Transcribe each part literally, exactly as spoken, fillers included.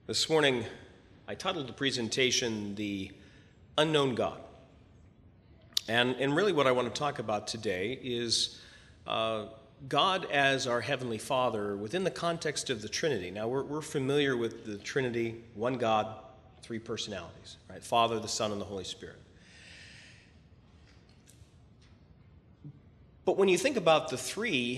This morning, I titled the presentation, The Unknown God. And, and really what I want to talk about today is uh, God as our Heavenly Father within the context of the Trinity. Now, we're, we're familiar with the Trinity, one God, three personalities, right? Father, the Son, and the Holy Spirit. But when you think about the three,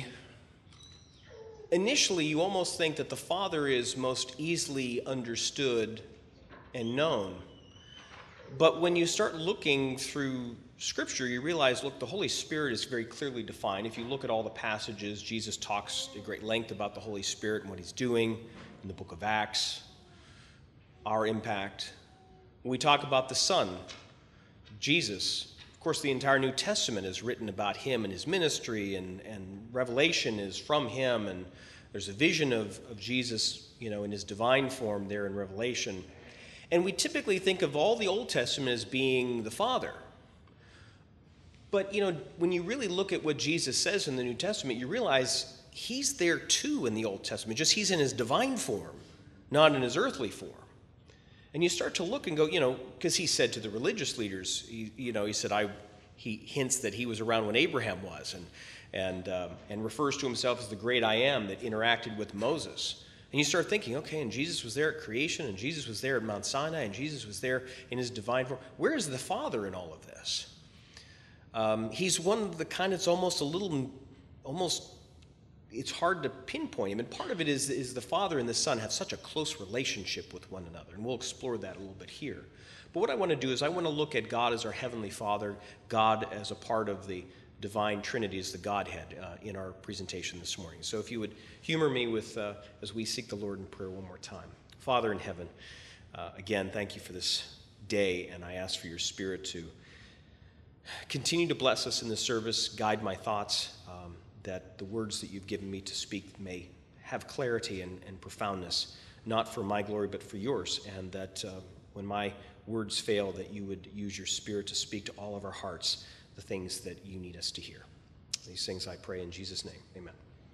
initially, you almost think that the Father is most easily understood and known. But when you start looking through Scripture, you realize, look, the Holy Spirit is very clearly defined. If you look at all the passages, Jesus talks at great length about the Holy Spirit and what he's doing in the book of Acts, our impact. We talk about the Son, Jesus. Of course, the entire New Testament is written about him and his ministry, and, and Revelation is from him, and there's a vision of, of Jesus, you know, in his divine form there in Revelation. And we typically think of all the Old Testament as being the Father. But, you know, when you really look at what Jesus says in the New Testament, you realize he's there too in the Old Testament, just he's in his divine form, not in his earthly form. And you start to look and go, you know, because he said to the religious leaders, he, you know, he said, I, he hints that he was around when Abraham was, and and um, and refers to himself as the great I am that interacted with Moses. And you start thinking, okay, and Jesus was there at creation, and Jesus was there at Mount Sinai, and Jesus was there in his divine form. Where is the Father in all of this? Um, he's one of the kind that's almost a little, almost, it's hard to pinpoint him. And part of it is, is the Father and the Son have such a close relationship with one another. And we'll explore that a little bit here. But what I want to do is I want to look at God as our Heavenly Father, God as a part of the divine Trinity, as the Godhead, uh, in our presentation this morning. So if you would humor me with, uh, as we seek the Lord in prayer one more time. Father in heaven, uh, again, thank you for this day, and I ask for your Spirit to continue to bless us in this service, guide my thoughts, um, that the words that you've given me to speak may have clarity and, and profoundness, not for my glory, but for yours, and that uh, when my words fail, that you would use your Spirit to speak to all of our hearts the things that you need us to hear. These things I pray in Jesus' name. Amen.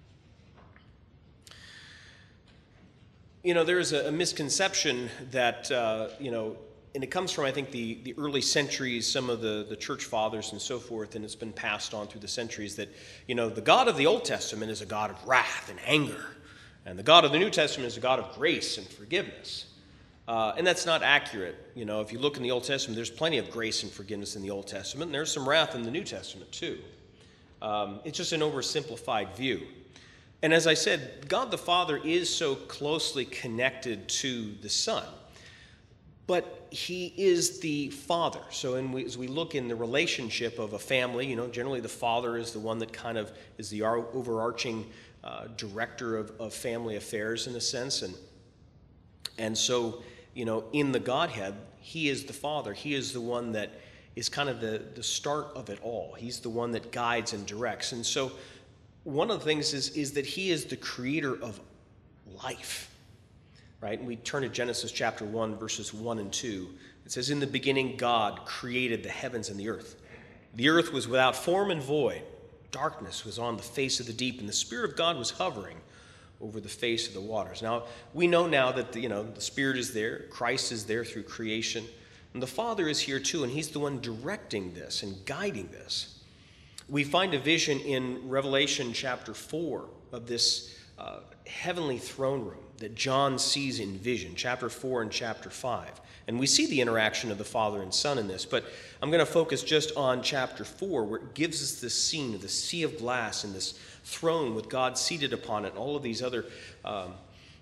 You know, there is a, a misconception that, uh, you know, and it comes from, I think, the, the early centuries, some of the, the church fathers and so forth, and it's been passed on through the centuries that, you know, the God of the Old Testament is a God of wrath and anger, and the God of the New Testament is a God of grace and forgiveness. Uh, and that's not accurate. You know, if you look in the Old Testament, there's plenty of grace and forgiveness in the Old Testament, and there's some wrath in the New Testament too. Um, it's just an oversimplified view. And as I said, God the Father is so closely connected to the Son, but he is the Father. So in we, as we look in the relationship of a family, you know, generally the father is the one that kind of is the overarching uh, director of, of family affairs in a sense. And, and so, you know, in the Godhead, he is the Father. He is the one that is kind of the, the start of it all. He's the one that guides and directs. And so one of the things is, is that he is the creator of life. Right? And we turn to Genesis chapter one, verses one and two. It says, in the beginning, God created the heavens and the earth. The earth was without form and void. Darkness was on the face of the deep, and the Spirit of God was hovering over the face of the waters. Now, we know now that the, you know, the Spirit is there. Christ is there through creation. And the Father is here too, and he's the one directing this and guiding this. We find a vision in Revelation chapter four of this uh, heavenly throne room that John sees in vision, chapter four and chapter five. And we see the interaction of the Father and Son in this, but I'm going to focus just on chapter four, where it gives us this scene of the sea of glass and this throne with God seated upon it, and all of these other um,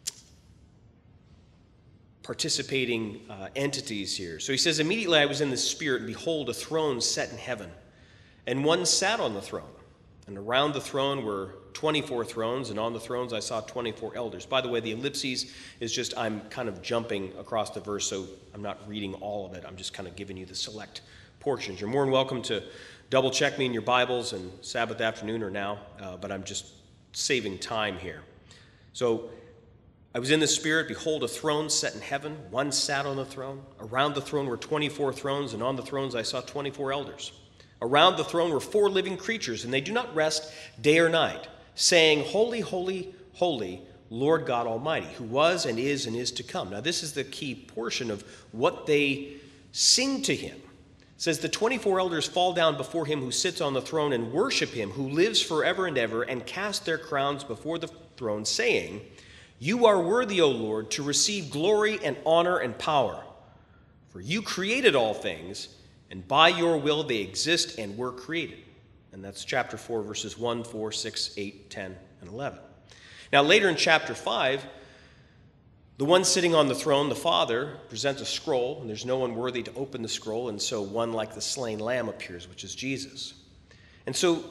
participating uh, entities here. So he says, immediately I was in the Spirit, and behold, a throne set in heaven, and one sat on the throne. And around the throne were twenty-four thrones, and on the thrones I saw twenty-four elders. By the way, the ellipses is just, I'm kind of jumping across the verse, so I'm not reading all of it. I'm just kind of giving you the select portions. You're more than welcome to double check me in your Bibles and Sabbath afternoon or now, uh, but I'm just saving time here. So I was in the Spirit, behold, a throne set in heaven. One sat on the throne. Around the throne were twenty-four thrones, and on the thrones I saw twenty-four elders. Around the throne were four living creatures, and they do not rest day or night, saying, Holy, holy, holy, Lord God Almighty, who was and is and is to come. Now, this is the key portion of what they sing to him. It says, the twenty-four elders fall down before him who sits on the throne and worship him who lives forever and ever, and cast their crowns before the throne, saying, you are worthy, O Lord, to receive glory and honor and power. For you created all things, and by your will they exist and were created. And that's chapter four, verses one, four, six, eight, ten, and eleven. Now, later in chapter five, the one sitting on the throne, the Father, presents a scroll, and there's no one worthy to open the scroll, and so one like the slain lamb appears, which is Jesus. And so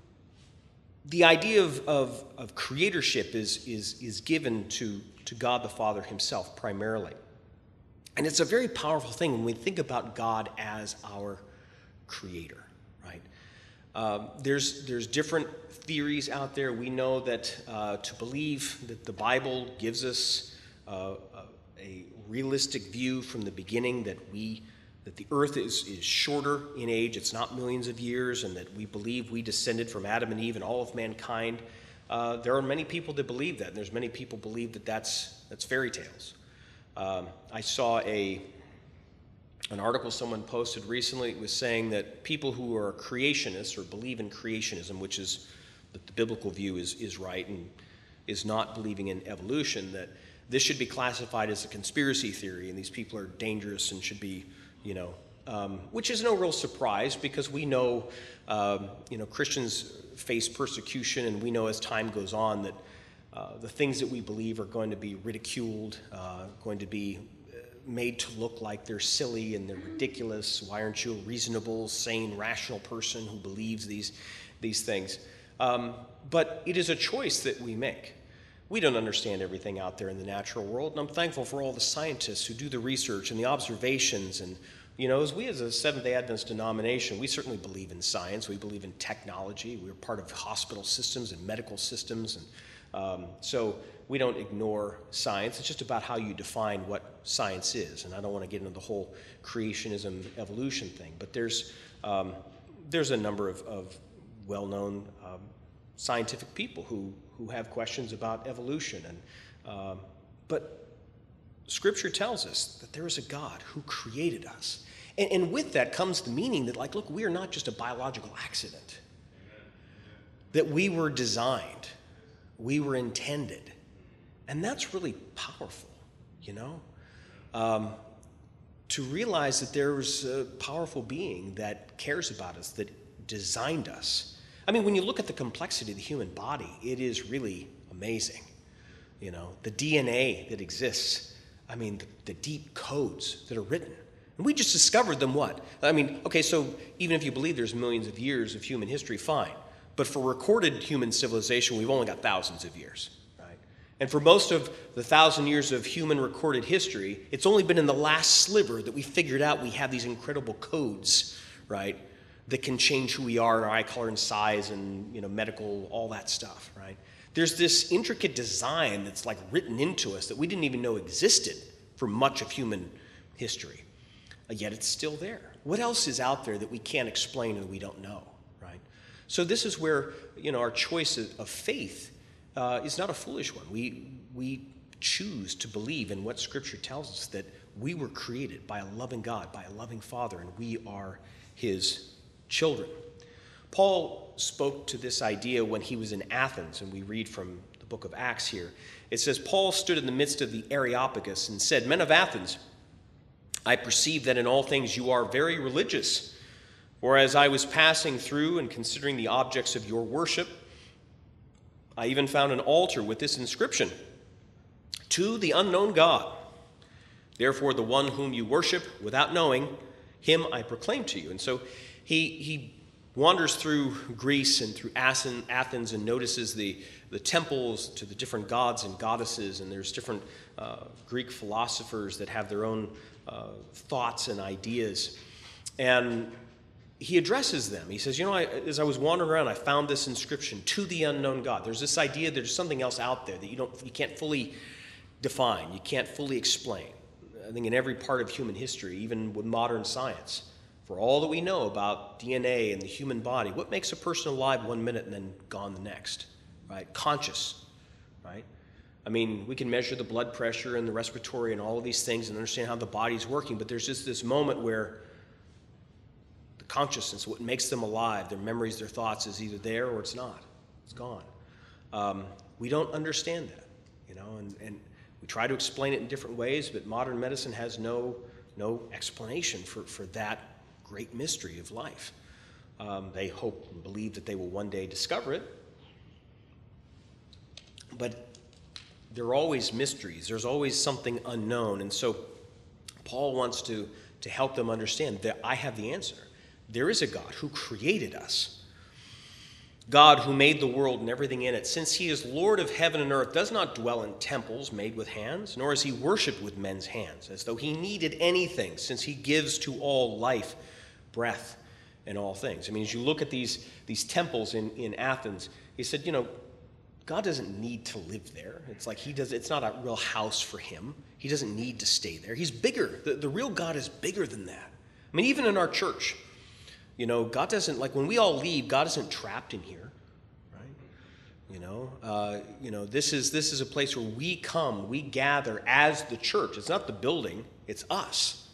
the idea of, of, of creatorship is, is, is given to, to God the Father himself primarily. And it's a very powerful thing when we think about God as our creator, right? Um, there's, there's different theories out there. We know that uh, to believe that the Bible gives us uh, a realistic view from the beginning that we that the earth is, is shorter in age, it's not millions of years, and that we believe we descended from Adam and Eve and all of mankind. Uh, there are many people that believe that, and there's many people believe that that's, that's fairy tales. Um, I saw a an article someone posted recently. It was saying that people who are creationists or believe in creationism, which is that the biblical view is, is right and is not believing in evolution, that this should be classified as a conspiracy theory, and these people are dangerous and should be, you know, um, which is no real surprise because we know, um, you know, Christians face persecution, and we know as time goes on that uh, the things that we believe are going to be ridiculed, uh, going to be made to look like they're silly and they're ridiculous. Why aren't you a reasonable, sane, rational person who believes these, these things? Um, but it is a choice that we make. We don't understand everything out there in the natural world, and I'm thankful for all the scientists who do the research and the observations. And, you know, as we as a Seventh-day Adventist denomination, we certainly believe in science. We believe in technology. We're part of hospital systems and medical systems. And um, so we don't ignore science. It's just about how you define what science is. And I don't want to get into the whole creationism evolution thing. But there's, um, there's a number of, of well-known um, scientific people who, who have questions about evolution. And, um, but Scripture tells us that there is a God who created us. And, and with that comes the meaning that, like, look, we are not just a biological accident. That we were designed. We were intended. And that's really powerful, you know? Um, to realize that there's a powerful being that cares about us, that designed us. I mean, when you look at the complexity of the human body, it is really amazing. You know, the D N A that exists, I mean, the, the deep codes that are written. And we just discovered them what? I mean, okay, so even if you believe there's millions of years of human history, fine. But for recorded human civilization, we've only got thousands of years. And for most of the thousand years of human recorded history, it's only been in the last sliver that we figured out we have these incredible codes, right, that can change who we are in our eye color and size and, you know, medical, all that stuff, right? There's this intricate design that's like written into us that we didn't even know existed for much of human history, yet it's still there. What else is out there that we can't explain and we don't know, right? So this is where, you know, our choice of faith Uh, is not a foolish one. We, we choose to believe in what Scripture tells us, that we were created by a loving God, by a loving Father, and we are his children. Paul spoke to this idea when he was in Athens, and we read from the book of Acts here. It says, Paul stood in the midst of the Areopagus and said, Men of Athens, I perceive that in all things you are very religious. For as I was passing through and considering the objects of your worship, I even found an altar with this inscription, To the unknown God. Therefore, the one whom you worship without knowing, him I proclaim to you. And so he he wanders through Greece and through Athens and notices the, the temples to the different gods and goddesses. And there's different uh, Greek philosophers that have their own uh, thoughts and ideas. And he addresses them. He says, you know, I, as I was wandering around, I found this inscription, To the unknown God. There's this idea that there's something else out there that you don't, you can't fully define, you can't fully explain. I think in every part of human history, even with modern science, for all that we know about D N A and the human body, what makes a person alive one minute and then gone the next, right? Conscious, right? I mean, we can measure the blood pressure and the respiratory and all of these things and understand how the body's working, but there's just this moment where the consciousness, what makes them alive, their memories, their thoughts, is either there or it's not. It's gone. Um, we don't understand that, you know, and, and we try to explain it in different ways, but modern medicine has no, no explanation for, for that great mystery of life. Um, they hope and believe that they will one day discover it, but there are always mysteries. There's always something unknown. And so Paul wants to, to help them understand that I have the answer. There is a God who created us. God who made the world and everything in it, since he is Lord of heaven and earth, does not dwell in temples made with hands, nor is he worshipped with men's hands, as though he needed anything, since he gives to all life, breath, and all things. I mean, as you look at these, these temples in, in Athens, he said, you know, God doesn't need to live there. It's like he does, it's not a real house for him. He doesn't need to stay there. He's bigger. The, the real God is bigger than that. I mean, even in our church, you know, God doesn't, like when we all leave, God isn't trapped in here, right? You know, uh, you know, this is, this is a place where we come, we gather as the church. It's not the building, it's us.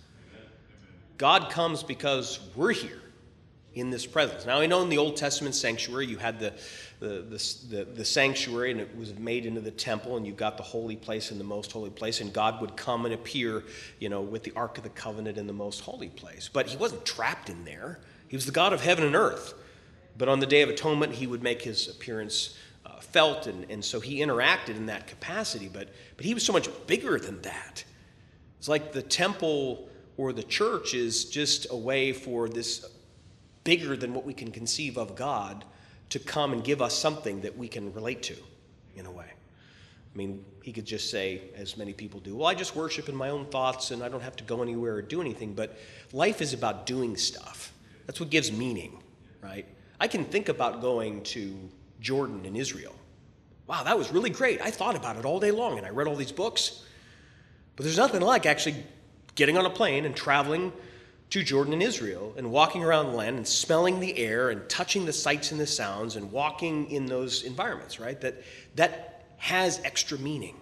God comes because we're here in this presence. Now, I know in the Old Testament sanctuary, you had the, the, the, the, the sanctuary, and it was made into the temple, and you got the holy place and the most holy place, and God would come and appear, you know, with the Ark of the Covenant in the most holy place. But he wasn't trapped in there. He was the God of heaven and earth. But on the Day of Atonement, he would make his appearance uh, felt, and, and so he interacted in that capacity. But, but he was so much bigger than that. It's like the temple or the church is just a way for this bigger than what we can conceive of God to come and give us something that we can relate to, in a way. I mean, he could just say, as many people do, well, I just worship in my own thoughts and I don't have to go anywhere or do anything. But life is about doing stuff. That's what gives meaning, right? I can think about going to Jordan and Israel. Wow, that was really great. I thought about it all day long and I read all these books. But there's nothing like actually getting on a plane and traveling to Jordan and Israel and walking around the land and smelling the air and touching the sights and the sounds and walking in those environments, right? That, that has extra meaning.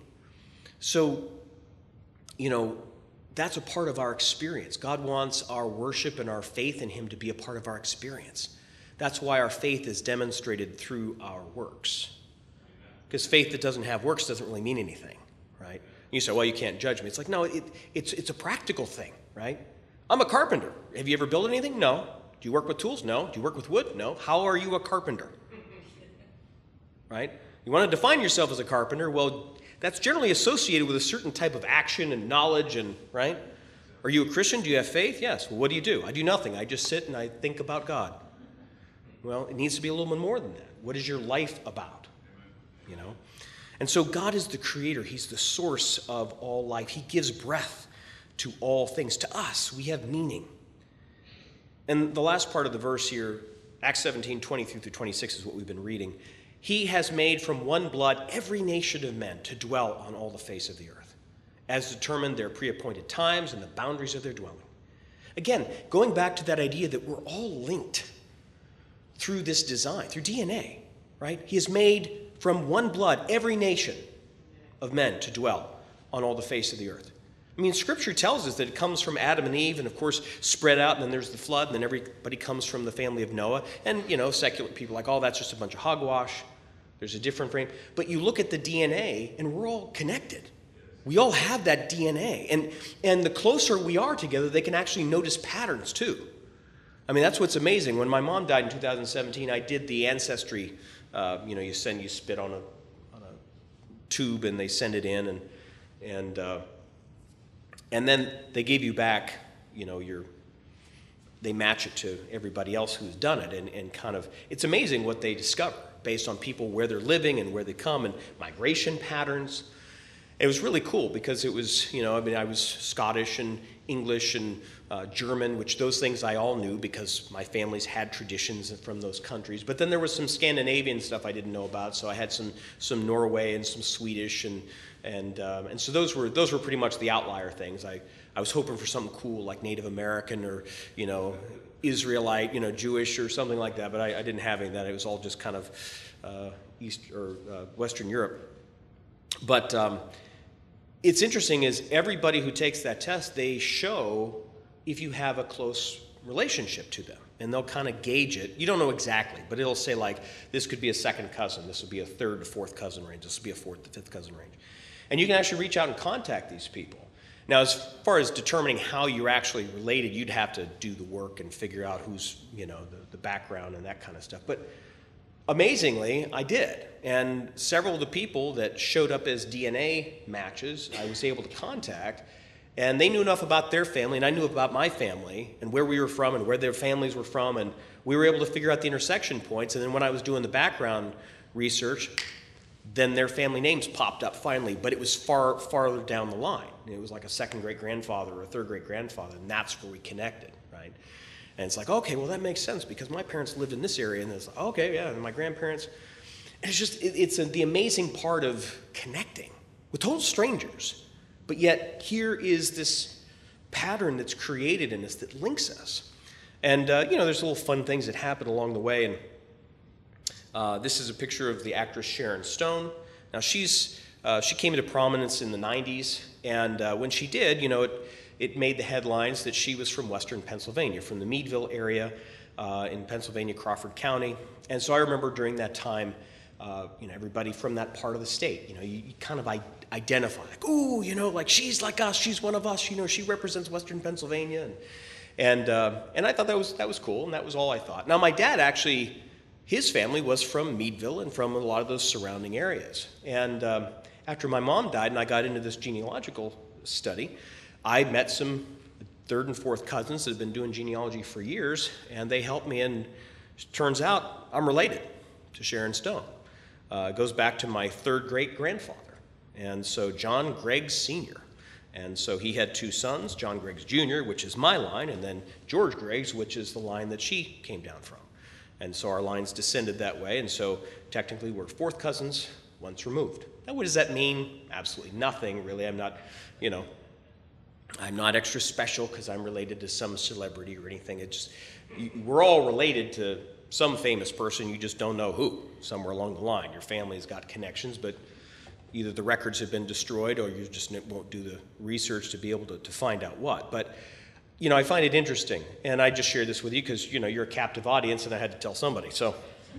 So, you know, that's a part of our experience. God wants our worship and our faith in him to be a part of our experience. That's why our faith is demonstrated through our works. Because faith that doesn't have works doesn't really mean anything, right? You say, well, you can't judge me. It's like, no, it, it's, it's a practical thing, right? I'm a carpenter. Have you ever built anything? No. Do you work with tools? No. Do you work with wood? No. How are you a carpenter? Right? You want to define yourself as a carpenter? Well, that's generally associated with a certain type of action and knowledge and, right? Are you a Christian? Do you have faith? Yes. Well, what do you do? I do nothing. I just sit and I think about God. Well, it needs to be a little bit more than that. What is your life about? You know? And so God is the creator. He's the source of all life. He gives breath to all things. To us, we have meaning. And the last part of the verse here, Acts seventeen, twenty-three through twenty-six is what we've been reading. He has made from one blood every nation of men to dwell on all the face of the earth, as determined their pre-appointed times and the boundaries of their dwelling. Again, going back to that idea that we're all linked through this design, through D N A, right? He has made from one blood every nation of men to dwell on all the face of the earth. I mean, Scripture tells us that it comes from Adam and Eve, and of course, spread out, and then there's the flood, and then everybody comes from the family of Noah. And, you know, secular people are like, oh, that's just a bunch of hogwash. There's a different frame. But you look at the D N A, and we're all connected. We all have that D N A. And, and the closer we are together, they can actually notice patterns, too. I mean, that's what's amazing. When my mom died in two thousand seventeen, I did the ancestry. Uh, you know, you send, you spit on a, on a tube, and they send it in, and, and, uh, And then they gave you back, you know, your, they match it to everybody else who's done it. And, and kind of, it's amazing what they discover based on people, where they're living and where they come, and migration patterns. It was really cool because it was, you know, I mean, I was Scottish and English and uh, German, which those things I all knew because my family's had traditions from those countries. But then there was some Scandinavian stuff I didn't know about. So I had some, some Norway and some Swedish, and And um, and so those were those were pretty much the outlier things. I, I was hoping for something cool like Native American or, you know, Israelite, you know, Jewish or something like that. But I, I didn't have any of that. It was all just kind of uh, East or uh, Western Europe. But um, it's interesting is everybody who takes that test, they show if you have a close relationship to them. And they'll kind of gauge it. You don't know exactly, but it'll say like, this could be a second cousin. This would be a third to fourth cousin range. This would be a fourth to fifth cousin range. And you can actually reach out and contact these people. Now, as far as determining how you're actually related, you'd have to do the work and figure out who's, you know, the, the background and that kind of stuff. But amazingly, I did. And several of the people that showed up as D N A matches, I was able to contact. And they knew enough about their family, and I knew about my family, and where we were from, and where their families were from, and we were able to figure out the intersection points. And then when I was doing the background research, then their family names popped up finally, but it was far farther down the line. It was like a second great grandfather or a third great grandfather, and that's where we connected, right? And it's like, okay, well that makes sense because my parents lived in this area, and it's like, okay, yeah, and my grandparents. And it's just, it, it's a, the amazing part of connecting with total strangers. But yet, here is this pattern that's created in us that links us. And, uh, you know, there's little fun things that happen along the way. And uh, this is a picture of the actress Sharon Stone. Now, she's uh, she came into prominence in the nineties. And uh, when she did, you know, it, it made the headlines that she was from Western Pennsylvania, from the Meadville area uh, in Pennsylvania, Crawford County. And so I remember during that time, Uh, you know, everybody from that part of the state, you know, you, you kind of I- identify, like, ooh, you know, like she's like us, she's one of us, you know, she represents Western Pennsylvania, and and uh, and I thought that was that was cool, and that was all I thought. Now, my dad actually, his family was from Meadville and from a lot of those surrounding areas, and um, after my mom died, and I got into this genealogical study, I met some third and fourth cousins that have been doing genealogy for years, and they helped me, and it turns out I'm related to Sharon Stone. Uh, it goes back to my third great grandfather, and so John Greggs Senior And so he had two sons, John Greggs Junior, which is my line, and then George Greggs, which is the line that she came down from. And so our lines descended that way, and so technically we're fourth cousins once removed. Now, what does that mean? Absolutely nothing, really. I'm not, you know, I'm not extra special because I'm related to some celebrity or anything. It's just, we're all related to some famous person, you just don't know who, somewhere along the line. Your family's got connections, but either the records have been destroyed or you just won't do the research to be able to, to find out what. But, you know, I find it interesting, and I just share this with you because, you know, you're a captive audience, and I had to tell somebody, so.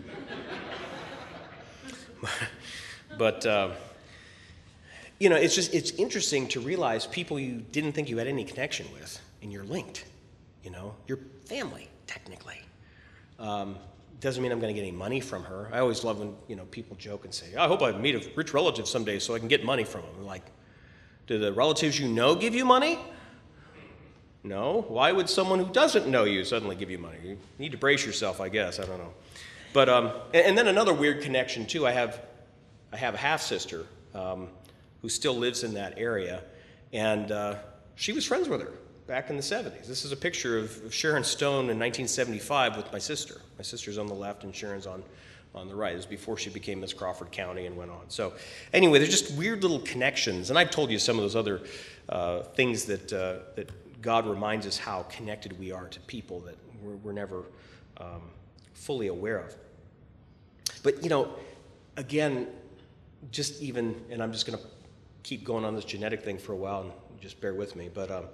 But, uh, you know, it's just, it's interesting to realize people you didn't think you had any connection with, and you're linked, you know, your family, technically. Um, doesn't mean I'm going to get any money from her. I always love when, you know, people joke and say, I hope I meet a rich relative someday so I can get money from them. I'm like, do the relatives you know give you money? No. Why would someone who doesn't know you suddenly give you money? You need to brace yourself, I guess. I don't know. But um, and, and then another weird connection too. I have I have a half sister um, who still lives in that area, and uh, she was friends with her back in the seventies. This is a picture of, of Sharon Stone in nineteen seventy-five with my sister. My sister's on the left and Sharon's on, on the right. It was before she became Miss Crawford County and went on. So anyway, there's just weird little connections. And I've told you some of those other uh, things that, uh, that God reminds us how connected we are to people that we're, we're never um, fully aware of. But, you know, again, just even, and I'm just going to keep going on this genetic thing for a while, and just bear with me, but um,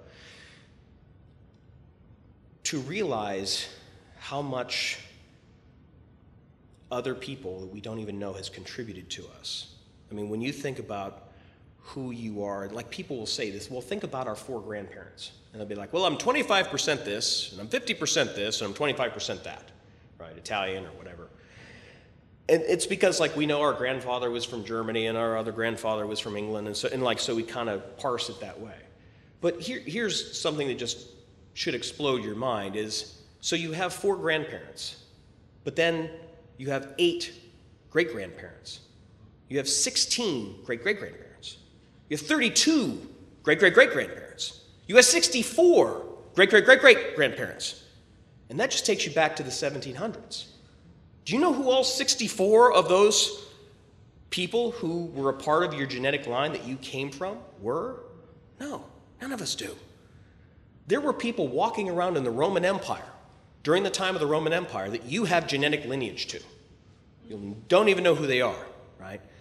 to realize how much other people that we don't even know has contributed to us. I mean, when you think about who you are, like people will say this, well, think about our four grandparents. And they'll be like, well, I'm twenty-five percent this, and I'm fifty percent this, and I'm twenty-five percent that, right? Italian or whatever. And it's because, like, we know our grandfather was from Germany and our other grandfather was from England, and so, and like, so we kind of parse it that way. But here, here's something that just should explode your mind is, so you have four grandparents, but then you have eight great-grandparents. You have sixteen great-great-grandparents. You have thirty-two great-great-great-grandparents. You have sixty-four great-great-great-great-grandparents. And that just takes you back to the seventeen hundreds. Do you know who all sixty-four of those people who were a part of your genetic line that you came from were? No, none of us do. There were people walking around in the Roman Empire during the time of the Roman Empire that you have genetic lineage to. You don't even know who they are, right? But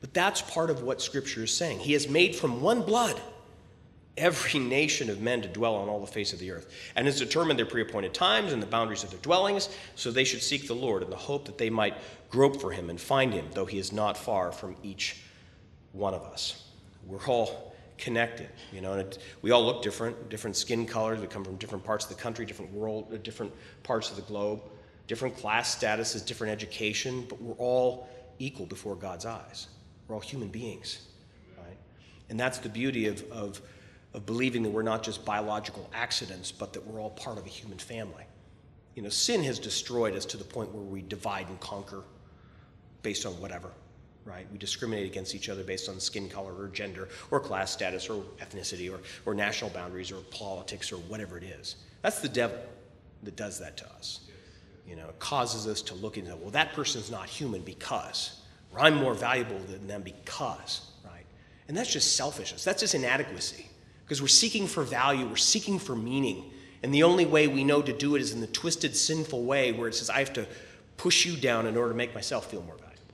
But that's part of what Scripture is saying. He has made from one blood every nation of men to dwell on all the face of the earth, and has determined their pre-appointed times and the boundaries of their dwellings, so they should seek the Lord in the hope that they might grope for him and find him, though he is not far from each one of us. We're all connected, you know, and it, we all look different, different skin colors. We come from different parts of the country, different world, different parts of the globe, different class statuses, different education, but we're all equal before God's eyes. We're all human beings, right? And that's the beauty of, of of believing that we're not just biological accidents, but that we're all part of a human family. You know, sin has destroyed us to the point where we divide and conquer based on whatever, right? We discriminate against each other based on skin color or gender or class status or ethnicity or, or national boundaries or politics or whatever it is. That's the devil that does that to us. You know, it causes us to look into, well, that person's not human because, or I'm more valuable than them because, right? And that's just selfishness. That's just inadequacy. Because we're seeking for value, we're seeking for meaning. And the only way we know to do it is in the twisted, sinful way where it says, I have to push you down in order to make myself feel more valuable.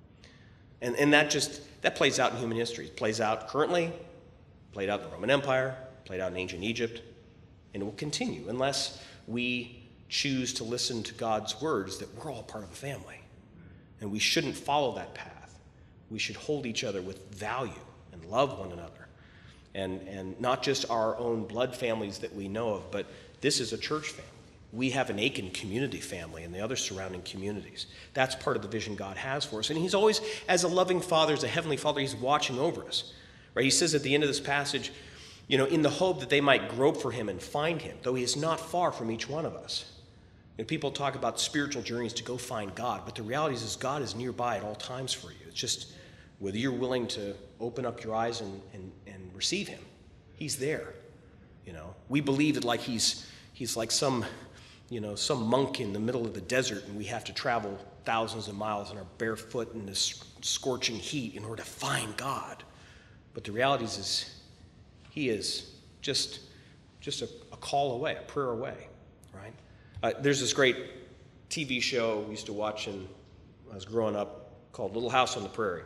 And, and that just, that plays out in human history. It plays out currently, played out in the Roman Empire, played out in ancient Egypt, and it will continue unless we choose to listen to God's words that we're all part of a family. And we shouldn't follow that path. We should hold each other with value and love one another. And, and not just our own blood families that we know of, but this is a church family. We have an Aiken community family and the other surrounding communities. That's part of the vision God has for us. And he's always, as a loving father, as a heavenly father, he's watching over us. Right? He says at the end of this passage, you know, in the hope that they might grope for him and find him, though he is not far from each one of us. And people talk about spiritual journeys to go find God, but the reality is, is God is nearby at all times for you. It's just whether you're willing to open up your eyes and, and, and receive him. He's there. You know, we believe that like he's he's like some, you know, some monk in the middle of the desert, and we have to travel thousands of miles on our bare foot in this scorching heat in order to find God. But the reality is, is he is just just a, a call away, a prayer away, right? Uh, there's this great T V show we used to watch when I was growing up called Little House on the Prairie.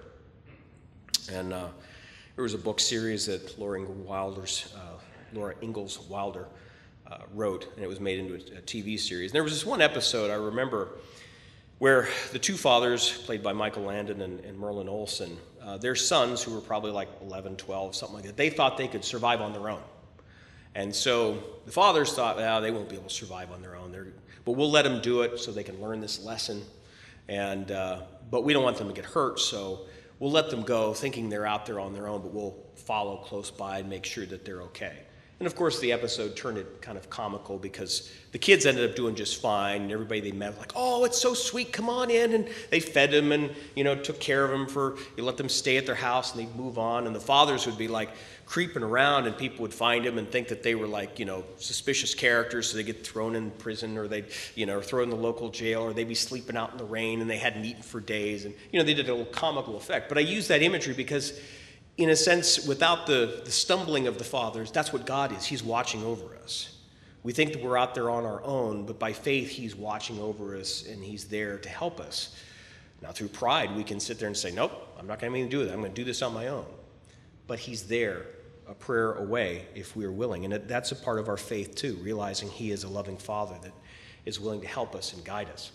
And uh, there was a book series that Laura Ingalls Wilder's, uh, Laura Ingalls Wilder uh, wrote, and it was made into a, a T V series. And there was this one episode I remember where the two fathers, played by Michael Landon and, and Merlin Olsen, uh, their sons, who were probably like eleven, twelve, something like that, they thought they could survive on their own. And so the fathers thought, well, they won't be able to survive on their own, They're, but we'll let them do it so they can learn this lesson. And uh, but we don't want them to get hurt, so we'll let them go thinking they're out there on their own, but we'll follow close by and make sure that they're okay. And of course, the episode turned it kind of comical because the kids ended up doing just fine, and everybody they met was like, oh, it's so sweet, come on in. And they fed them and, you know, took care of them for, you let them stay at their house and they'd move on. And the fathers would be like creeping around, and people would find them and think that they were like, you know, suspicious characters, so they get thrown in prison, or they'd, you know, thrown in the local jail, or they'd be sleeping out in the rain and they hadn't eaten for days. And, you know, they did a little comical effect. But I use that imagery because, in a sense, without the, the stumbling of the fathers, that's what God is. He's watching over us. We think that we're out there on our own, but by faith, he's watching over us and he's there to help us. Now, through pride, we can sit there and say, nope, I'm not going to do that. I'm going to do this on my own. But he's there, a prayer away, if we are willing. And that's a part of our faith, too, realizing he is a loving father that is willing to help us and guide us.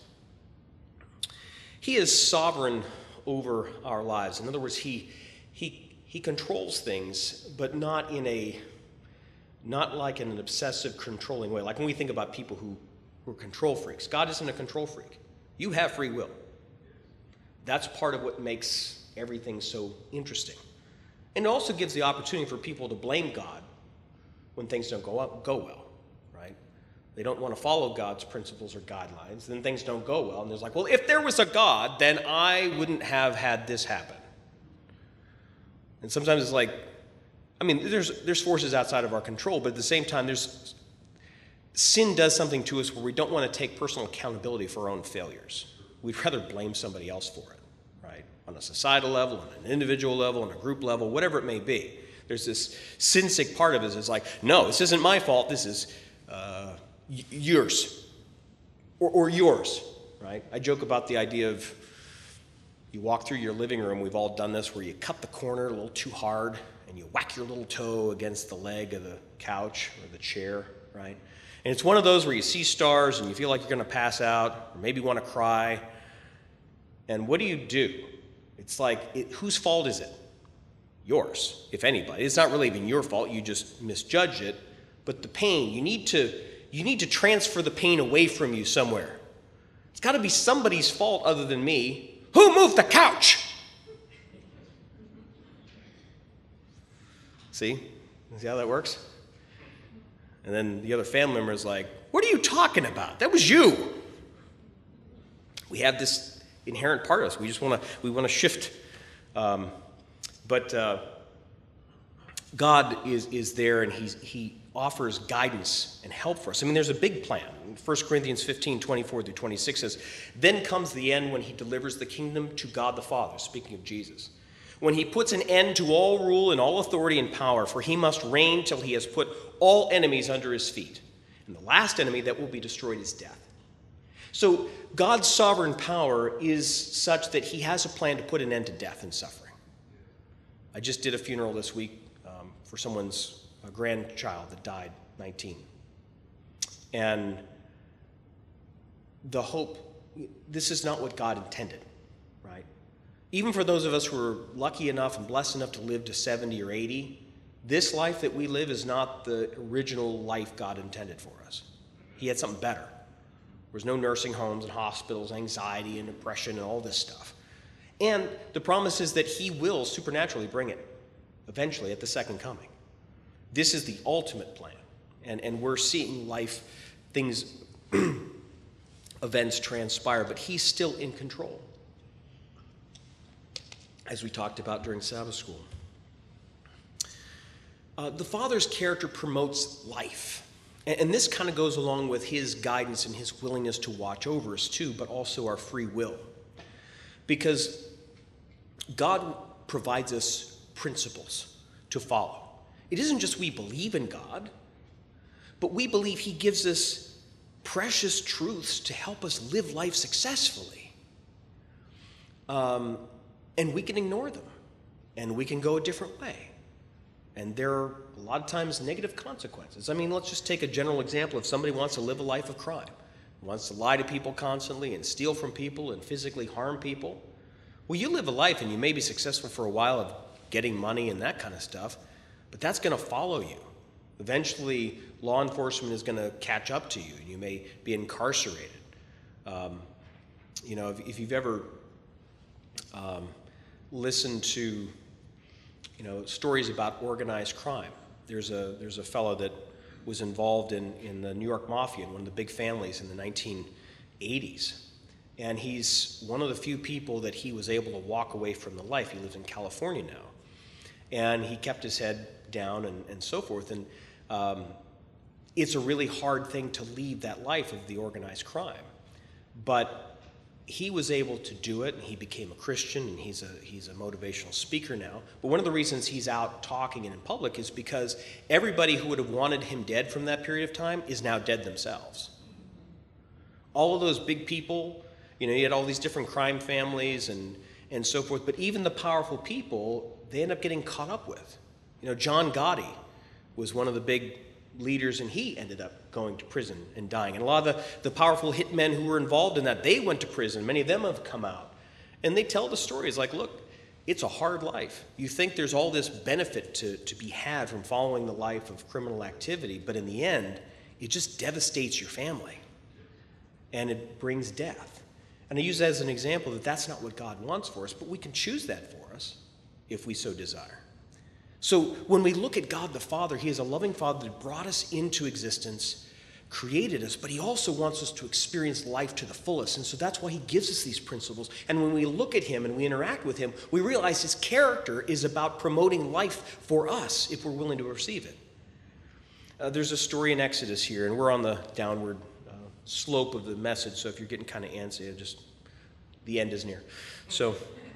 He is sovereign over our lives. In other words, he he He controls things, but not in a, not like in an obsessive, controlling way. Like when we think about people who, who are control freaks. God isn't a control freak. You have free will. That's part of what makes everything so interesting. And it also gives the opportunity for people to blame God when things don't go up, go well, right? They don't want to follow God's principles or guidelines. Then things don't go well. And there's like, well, if there was a God, then I wouldn't have had this happen. And sometimes it's like, I mean, there's there's forces outside of our control, but at the same time, there's sin does something to us where we don't want to take personal accountability for our own failures. We'd rather blame somebody else for it, right? On a societal level, on an individual level, on a group level, whatever it may be. There's this sin-sick part of us that's like, no, this isn't my fault, this is uh, y- yours, or, or yours, right? I joke about the idea of You walk through your living room, we've all done this, where you cut the corner a little too hard and you whack your little toe against the leg of the couch or the chair, right? And it's one of those where you see stars and you feel like you're going to pass out or maybe want to cry. And what do you do? It's like, it, whose fault is it? Yours, if anybody. It's not really even your fault. You just misjudged it. But the pain, you need to, you need to transfer the pain away from you somewhere. It's got to be somebody's fault other than me. Who moved the couch? See? See how that works? And then the other family member is like, what are you talking about? That was you. We have this inherent part of us. We just want to we want to shift. Um, but uh, God is is there, and he's, he offers guidance and help for us. I mean, there's a big plan. First Corinthians fifteen, twenty-four through twenty-six says, then comes the end when he delivers the kingdom to God the Father, speaking of Jesus. When he puts an end to all rule and all authority and power, for he must reign till he has put all enemies under his feet. And the last enemy that will be destroyed is death. So God's sovereign power is such that he has a plan to put an end to death and suffering. I just did a funeral this week um, for someone's a grandchild that died, nineteen. And the hope, this is not what God intended, right? Even for those of us who are lucky enough and blessed enough to live to seventy or eighty, this life that we live is not the original life God intended for us. He had something better. There was no nursing homes and hospitals, anxiety and depression and all this stuff. And the promise is that he will supernaturally bring it eventually at the second coming. This is the ultimate plan. And, and we're seeing life, things, events transpire, but he's still in control, as we talked about during Sabbath school. Uh, the Father's character promotes life. And, and this kind of goes along with his guidance and his willingness to watch over us too, but also our free will. Because God provides us principles to follow. It isn't just we believe in God, but we believe he gives us precious truths to help us live life successfully. Um, and we can ignore them, and we can go a different way. And there are a lot of times negative consequences. I mean, let's just take a general example. If somebody wants to live a life of crime, wants to lie to people constantly and steal from people and physically harm people, well, you live a life and you may be successful for a while of getting money and that kind of stuff, but that's going to follow you. Eventually, law enforcement is going to catch up to you, and you may be incarcerated. Um, you know, if, if you've ever um, listened to, you know, stories about organized crime, there's a there's a fellow that was involved in in the New York Mafia, in one of the big families in the nineteen eighties, and he's one of the few people that he was able to walk away from the life. He lives in California now. And he kept his head down and, and so forth. And um, it's a really hard thing to leave that life of the organized crime. But he was able to do it, and he became a Christian, and he's a, he's a motivational speaker now. But one of the reasons he's out talking and in public is because everybody who would have wanted him dead from that period of time is now dead themselves. All of those big people, you know, you had all these different crime families and, and so forth, but even the powerful people, they end up getting caught up with. You know, John Gotti was one of the big leaders, and he ended up going to prison and dying. And a lot of the, the powerful hitmen who were involved in that, they went to prison. Many of them have come out. And they tell the stories like, look, it's a hard life. You think there's all this benefit to, to be had from following the life of criminal activity, but in the end, it just devastates your family. And it brings death. And I use that as an example that that's not what God wants for us, but we can choose that for us if we so desire. So when we look at God the Father, he is a loving Father that brought us into existence, created us, but he also wants us to experience life to the fullest. And so that's why he gives us these principles. And when we look at him and we interact with him, we realize his character is about promoting life for us if we're willing to receive it. Uh, there's a story in Exodus here, and we're on the downward uh, slope of the message, so if you're getting kind of antsy, just the end is near. So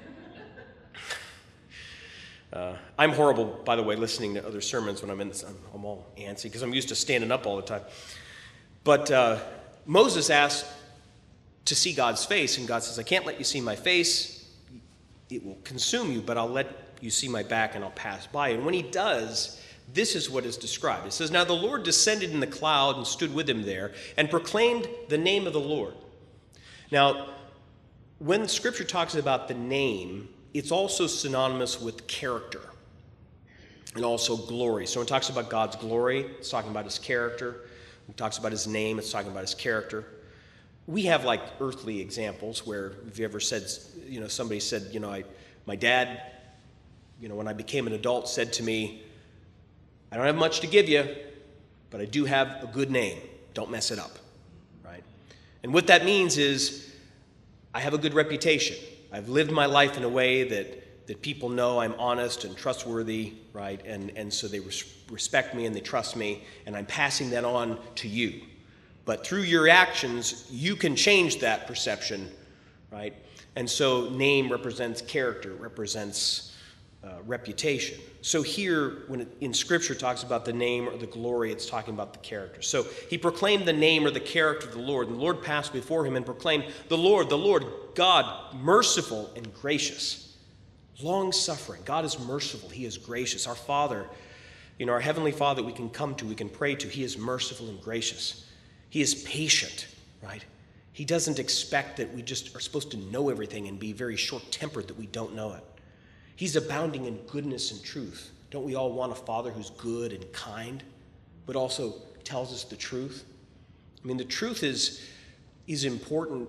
uh, I'm horrible, by the way, listening to other sermons when I'm in this. I'm, I'm all antsy because I'm used to standing up all the time. But uh, Moses asked to see God's face, and God says, I can't let you see my face. it will consume you, but I'll let you see my back and I'll pass by. And when he does, this is what is described. It says, "Now the Lord descended in the cloud and stood with him there and proclaimed the name of the Lord." Now, when Scripture talks about the name, it's also synonymous with character and also glory. So when it talks about God's glory, it's talking about his character. When it talks about his name, it's talking about his character. We have like earthly examples where, if you ever said, you know, somebody said, you know, I, my dad, you know, when I became an adult, said to me, "I don't have much to give you, but I do have a good name. Don't mess it up," right? And what that means is I have a good reputation. I've lived my life in a way that, that people know I'm honest and trustworthy, right? And, and so they res- respect me and they trust me, and I'm passing that on to you. But through your actions, you can change that perception, right? And so name represents character, represents uh, reputation. So here, when it, in Scripture talks about the name or the glory, it's talking about the character. So he proclaimed the name or the character of the Lord, and the Lord passed before him and proclaimed, "The Lord, the Lord, God, merciful and gracious, long-suffering." God is merciful. He is gracious. Our Father, you know, our Heavenly Father that we can come to, we can pray to, he is merciful and gracious. He is patient, right? He doesn't expect that we just are supposed to know everything and be very short-tempered that we don't know it. He's abounding in goodness and truth. Don't we all want a Father who's good and kind, but also tells us the truth? I mean, the truth is, is important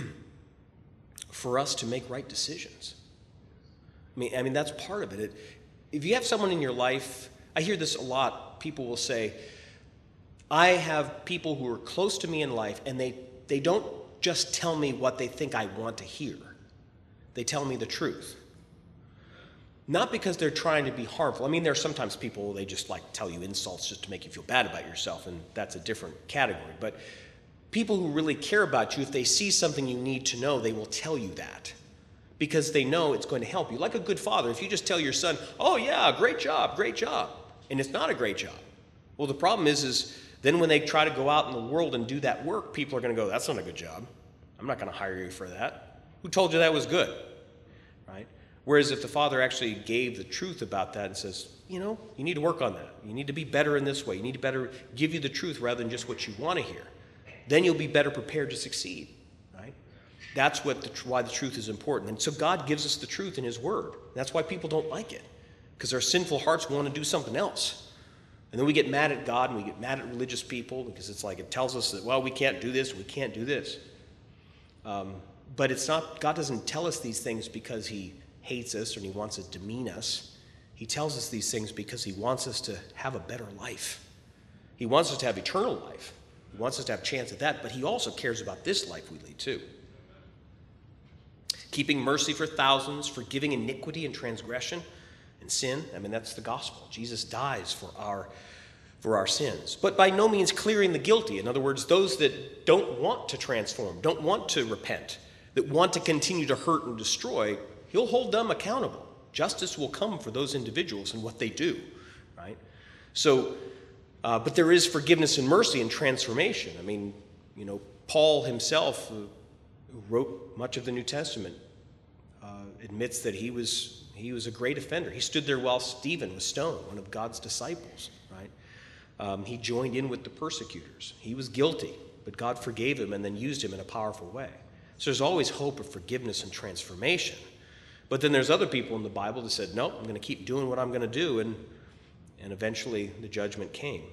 for us to make right decisions. I mean, I mean, that's part of it. it. If you have someone in your life, I hear this a lot. People will say, I have people who are close to me in life, and they, they don't just tell me what they think I want to hear. They tell me the truth. Not because they're trying to be harmful. I mean, there are sometimes people, they just like tell you insults just to make you feel bad about yourself, and that's a different category. But people who really care about you, if they see something you need to know, they will tell you that because they know it's going to help you. Like a good father, if you just tell your son, "Oh yeah, great job, great job," and it's not a great job. Well, the problem is, is then when they try to go out in the world and do that work, people are going to go, "That's not a good job. I'm not going to hire you for that. Who told you that was good?" Right? Whereas if the father actually gave the truth about that and says, you know, you need to work on that. You need to be better in this way. You need to better give you the truth rather than just what you want to hear. Then you'll be better prepared to succeed, right? That's what the, why the truth is important. And so God gives us the truth in his word. That's why people don't like it, because our sinful hearts want to do something else. And then we get mad at God and we get mad at religious people because it's like it tells us that, well, we can't do this, we can't do this. Um, but it's not, God doesn't tell us these things because he hates us or he wants to demean us. He tells us these things because he wants us to have a better life. He wants us to have eternal life. He wants us to have a chance at that, but he also cares about this life we lead too. Keeping mercy for thousands, forgiving iniquity and transgression and sin. I mean, that's the gospel. Jesus dies for our, for our sins. But by no means clearing the guilty. In other words, those that don't want to transform, don't want to repent, that want to continue to hurt and destroy, he'll hold them accountable. Justice will come for those individuals and what they do, right? So, uh, but there is forgiveness and mercy and transformation. I mean, you know, Paul himself, who wrote much of the New Testament, uh, admits that he was he was a great offender. He stood there while Stephen was stoned, one of God's disciples, right? Um, he joined in with the persecutors. He was guilty, but God forgave him and then used him in a powerful way. So there's always hope of forgiveness and transformation. But then there's other people in the Bible that said, no, I'm going to keep doing what I'm going to do, and, and eventually the judgment came.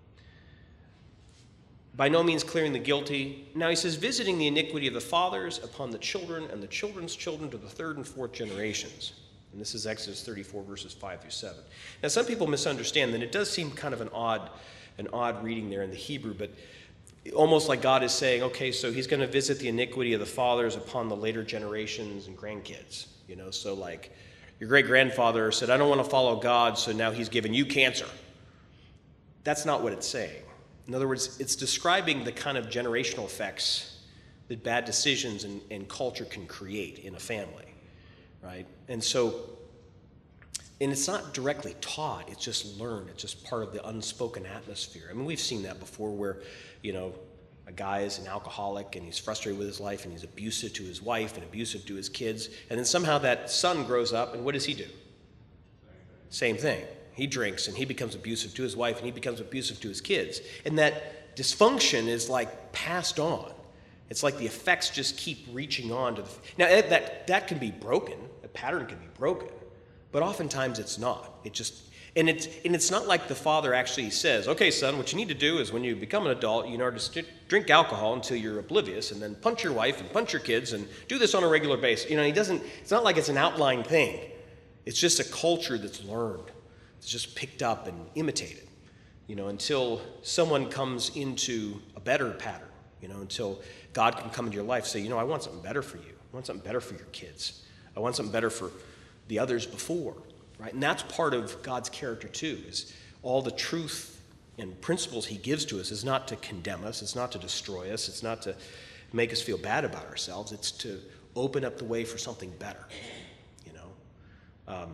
By no means clearing the guilty. Now he says, visiting the iniquity of the fathers upon the children and the children's children to the third and fourth generations. And this is Exodus thirty-four, verses five through seven. Now some people misunderstand that. It does seem kind of an odd, an odd reading there in the Hebrew, but almost like God is saying, okay, so he's going to visit the iniquity of the fathers upon the later generations and grandkids. You know, so like your great-grandfather said, I don't want to follow God, so now he's giving you cancer. That's not what it's saying. In other words, it's describing the kind of generational effects that bad decisions and, and culture can create in a family, right? And so, and it's not directly taught, it's just learned. It's just part of the unspoken atmosphere. I mean, we've seen that before where, you know, A guy is an alcoholic and he's frustrated with his life and he's abusive to his wife and abusive to his kids. And then somehow that son grows up and what does he do? Same thing. He drinks and he becomes abusive to his wife and he becomes abusive to his kids. And that dysfunction is like passed on. It's like the effects just keep reaching on to the... Now that, that can be broken. A pattern can be broken. But oftentimes it's not. It just... And it's, and it's not like the father actually says, okay, son, what you need to do is when you become an adult, you know, to st- drink alcohol until you're oblivious and then punch your wife and punch your kids and do this on a regular basis. You know, he doesn't, it's not like it's an outline thing. It's just a culture that's learned. It's just picked up and imitated, you know, until someone comes into a better pattern, you know, until God can come into your life and say, you know, I want something better for you. I want something better for your kids. I want something better for the others before. Right? And that's part of God's character too, is all the truth and principles he gives to us is not to condemn us, it's not to destroy us, it's not to make us feel bad about ourselves, it's to open up the way for something better, you know. Um,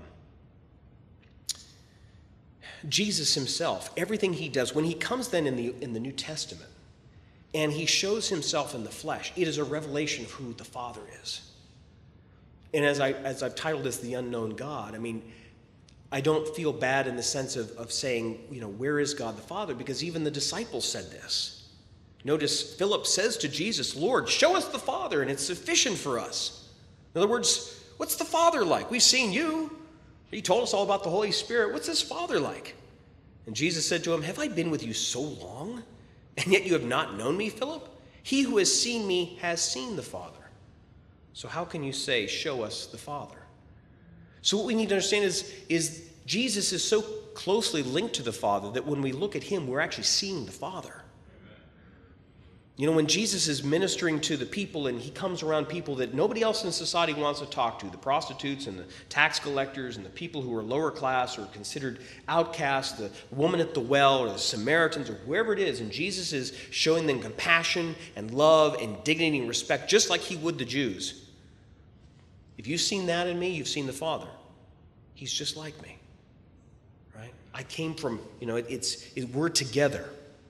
Jesus himself, everything he does, when he comes then in the, in the New Testament, and he shows himself in the flesh, it is a revelation of who the Father is. And as, I, as I've titled this, The Unknown God, I mean, I don't feel bad in the sense of, of saying, you know, where is God the Father? Because even the disciples said this. Notice Philip says to Jesus, Lord, show us the Father, and it's sufficient for us. In other words, what's the Father like? We've seen you. You told us all about the Holy Spirit. What's this Father like? And Jesus said to him, have I been with you so long, and yet you have not known me, Philip? He who has seen me has seen the Father. So how can you say, show us the Father? So what we need to understand is, is Jesus is so closely linked to the Father that when we look at him, we're actually seeing the Father. Amen. You know, when Jesus is ministering to the people and he comes around people that nobody else in society wants to talk to, the prostitutes and the tax collectors and the people who are lower class or considered outcasts, the woman at the well or the Samaritans or whoever it is, and Jesus is showing them compassion and love and dignity and respect just like he would the Jews. If you've seen that in me, you've seen the Father. He's just like me, right? I came from, you know, it, it's, it, we're together.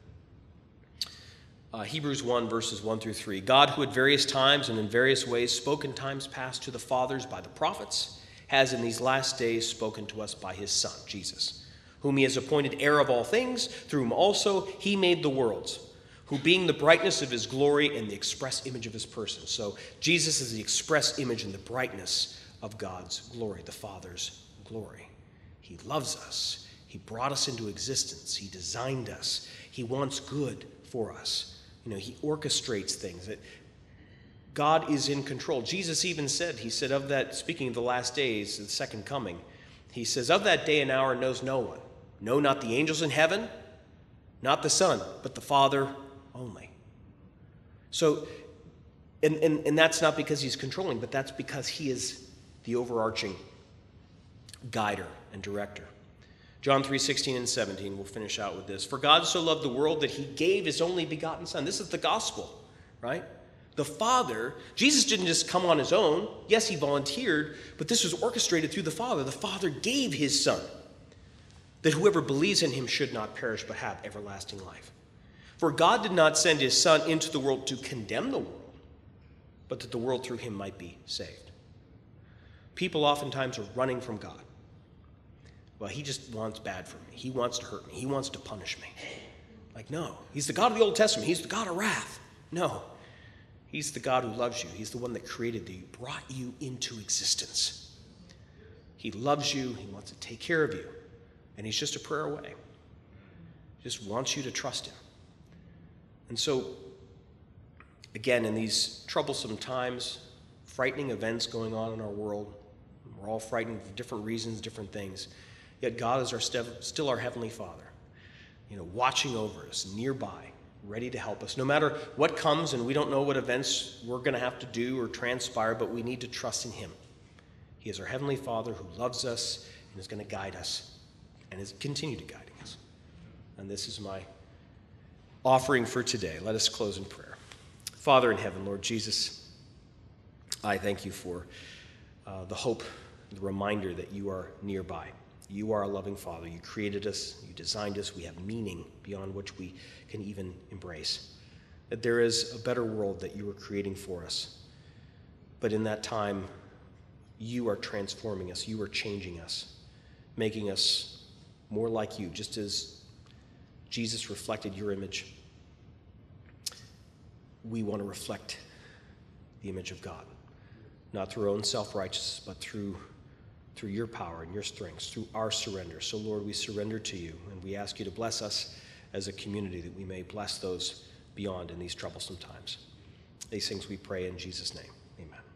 Uh, Hebrews one, verses one through three. God, who at various times and in various ways spoke in times past to the fathers by the prophets, has in these last days spoken to us by his Son, Jesus, whom he has appointed heir of all things, through whom also he made the worlds, who being the brightness of his glory and the express image of his person. So Jesus is the express image and the brightness of God's glory, the Father's glory. He loves us. He brought us into existence. He designed us. He wants good for us. You know, he orchestrates things. That God is in control. Jesus even said, he said of that, speaking of the last days, the second coming, he says, of that day and hour knows no one. No, not the angels in heaven, not the Son, but the Father only. So, and, and, and that's not because he's controlling, but that's because he is the overarching guider and director. John three sixteen and seventeen, we'll finish out with this. For God so loved the world that he gave his only begotten Son. This is the gospel, right? The Father, Jesus didn't just come on his own. Yes, he volunteered, but this was orchestrated through the Father. The Father gave his Son, that whoever believes in him should not perish but have everlasting life. For God did not send his Son into the world to condemn the world, but that the world through him might be saved. People oftentimes are running from God. Well, he just wants bad for me. He wants to hurt me. He wants to punish me. Like, no. He's the God of the Old Testament. He's the God of wrath. No. He's the God who loves you. He's the one that created you, brought you into existence. He loves you. He wants to take care of you. And he's just a prayer away. He just wants you to trust him. And so, again, in these troublesome times, frightening events going on in our world, we're all frightened for different reasons, different things, yet God is our st- still our Heavenly Father, you know, watching over us, nearby, ready to help us. No matter what comes, and we don't know what events we're going to have to do or transpire, but we need to trust in him. He is our Heavenly Father who loves us and is going to guide us and is continue to guiding us. And this is my offering for today. Let us close in prayer. Father in heaven, Lord Jesus, I thank you for uh, the hope, the reminder that you are nearby. You are a loving Father. You created us. You designed us. We have meaning beyond which we can even embrace. that there is a better world that you are creating for us. But in that time, you are transforming us. You are changing us, making us more like you, just as Jesus reflected your image. We want to reflect the image of God, not through our own self-righteousness, but through, through your power and your strength, through our surrender. So, Lord, we surrender to you, and we ask you to bless us as a community, that we may bless those beyond in these troublesome times. These things we pray in Jesus' name. Amen.